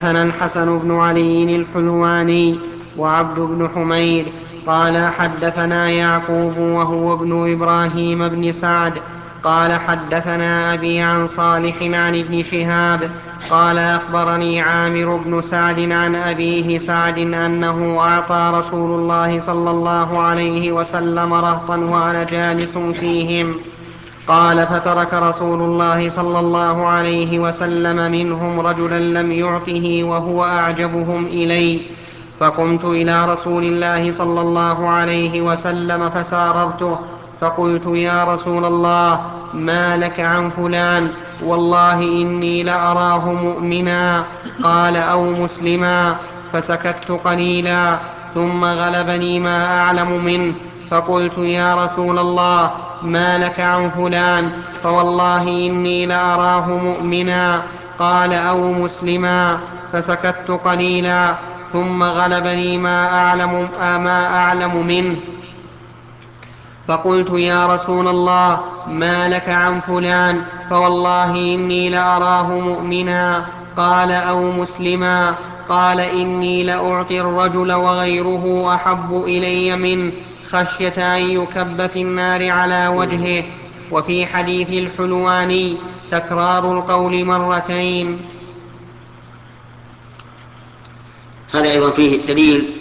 حدثنا الحسن بن علي الحلواني وعبد بن حميد قال حدثنا يعقوب وهو ابن إبراهيم بن سعد قال حدثنا أبي عن صالح عن ابن شهاب قال أخبرني عامر بن سعد عن أبيه سعد أنه أعطى رسول الله صلى الله عليه وسلم رهطا وأنا جالس فيهم. قال فترك رسول الله صلى الله عليه وسلم منهم رجلا لم يعطه وهو أعجبهم إلي، فقمت إلى رسول الله صلى الله عليه وسلم فساررته فقلت يا رسول الله ما لك عن فلان؟ والله إني لأراه مؤمنا. قال أو مسلما؟ فسكت قليلا ثم غلبني ما أعلم منه فقلت يا رسول الله ما لك عن فلان؟ فوالله إني لأراه مؤمنا. قال أو مسلما؟ فسكت قليلا ثم غلبني ما أعلم منه فقلت يا رسول الله ما لك عن فلان؟ فوالله إني لأراه مؤمنا. قال أو مسلما؟ قال إني لأعطي الرجل وغيره أحب إلي منه خشية أن يكب في النار على وجهه. وفي حديث الحلواني تكرار القول مرتين. هذا أيضا فيه دليل